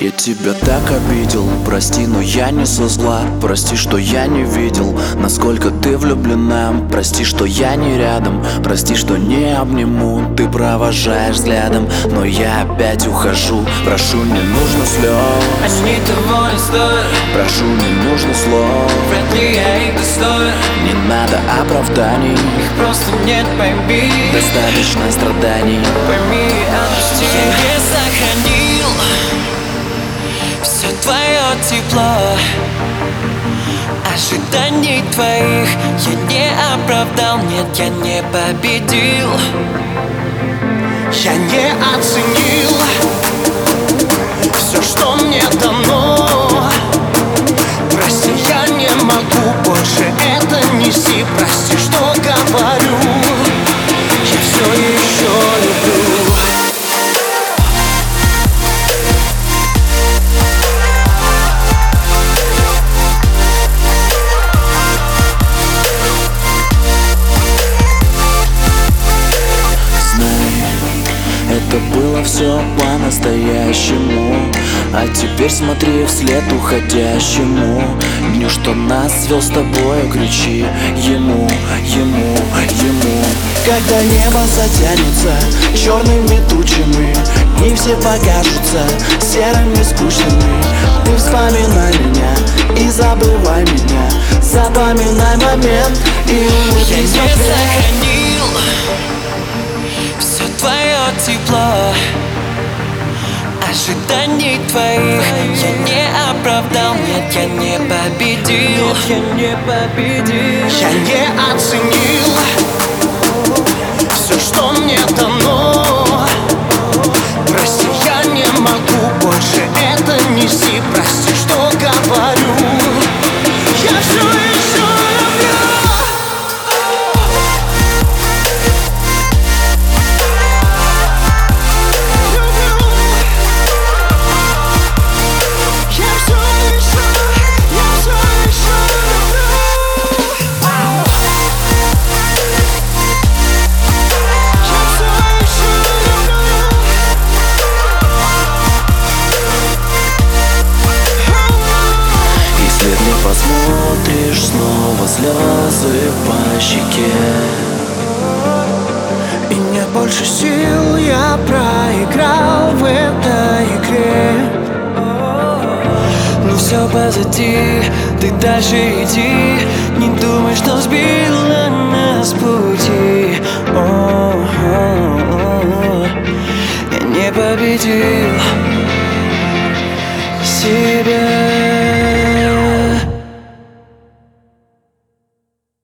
Я тебя так обидел, прости, но я не со зла. Прости, что я не видел, насколько ты влюблена. Прости, что я не рядом, прости, что не обниму. Ты провожаешь взглядом, но я опять ухожу. Прошу, не нужно слез, Они того не стоят, прошу, не нужно слов. вряд ли я их достою. Не надо оправданий, Их просто нет, пойми. достаточно страданий. Пойми, отпусти. Я не сохранил все твое тепло, ожиданий твоих я не оправдал, нет, я не победил. Я не оценил все, что мне дано. Прости, я не могу больше это нести. Прости, что говорю, я все еще люблю. Это было все по-настоящему. А теперь смотри вслед уходящему дню, что нас свел с тобою. Кричи ему, ему, ему. Когда небо затянется черными тучами и все покажутся серыми, скучными, ты вспоминай меня и забывай меня. Запоминай момент и улыбнись Я не в ответ. сохранил все твое тепло, ожиданий твоих я не оправдал, нет, я не победил. Я не победил. Я не оценил все, что мне дано. Прости, я не могу больше это нести. Прости, что говорю, я все еще люблю. Я все еще люблю. Если не посмотришь, снова слезы по щеке. И нет больше сил, я проиграл в этой игре. Ну все позади, ты дальше иди. Не думай, что сбила нас с пути. Я не победил себя.